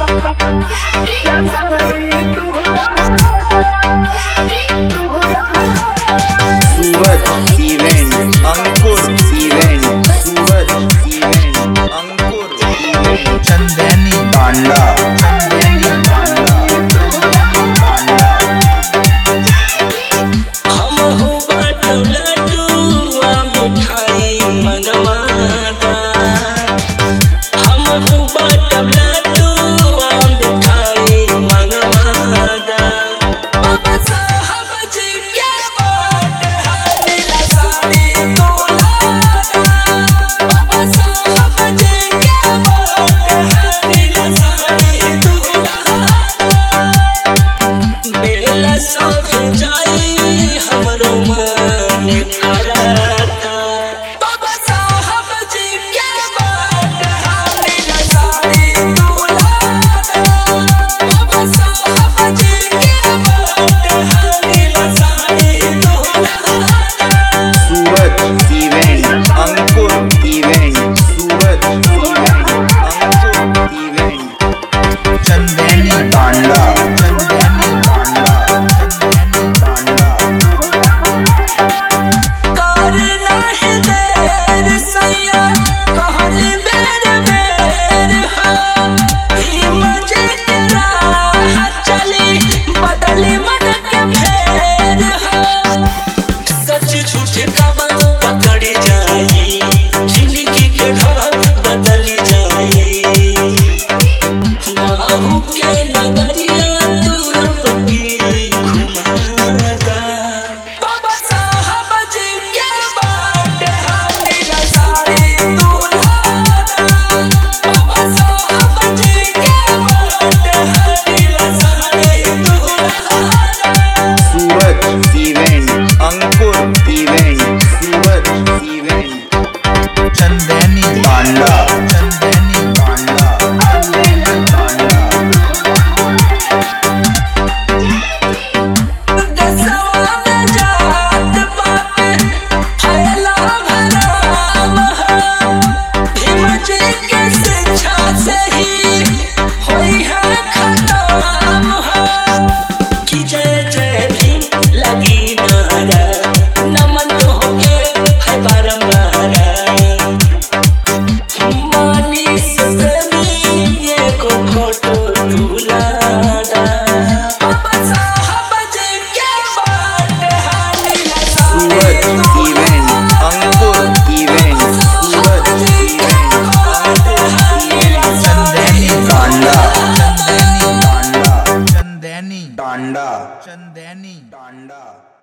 सूरज event Ankur event Suraj event Ankur event Chandeni Tanda Chandeni तांडा हम हो लड्डू मिठाई मनवादा हम हो लड्डू मिठाई मनवादा बाबा साहब जी के बाट हानिला साड़ी तोलादा बाबा साहब जी के बाट हानिला साड़ी तोलादा बेला सब जाई हमरो मन कराता बाबा साहब जी के बाट हानिला साड़ी तोलादा बाबा साहब जी के बाट हानिला साड़ी तोलादा Suraj event Ankur event Suraj event Ankur event Chandeni Tanda Chandeni Tanda Chandeni तांडा करना है देर सैया कहल मेरे मेर हाँ ही मुझे तेरा चली बदली मन के फेर हाँ सच झूठ का पकड़ जाई जिंदगी के ढाल बदल जाई बाहु के नगरिया दूर की घुमाता बाबा साहब जी के बाट हानिला साड़ी तोलादा बाबा साहब जी के बाट हानिला साड़ी तोलादा Suraj event Ankur event Suraj event Chandeni Tanda Chandeni Tanda Chandeni तांडा दसवा में जात बाटे फैला भराम भीम जी के शिक्षा से ही होई है खत्म कि जय जय भीम लगी नारा नमन होके है बारंबार मानी ससमी ये को फोटो दुलादा बाबा साहब जी के बाट हानिला Suraj event Ankur event Suraj event Ankur event Chandeni Tanda Chandeni Tanda Chandeni Tanda Chandeni तांडा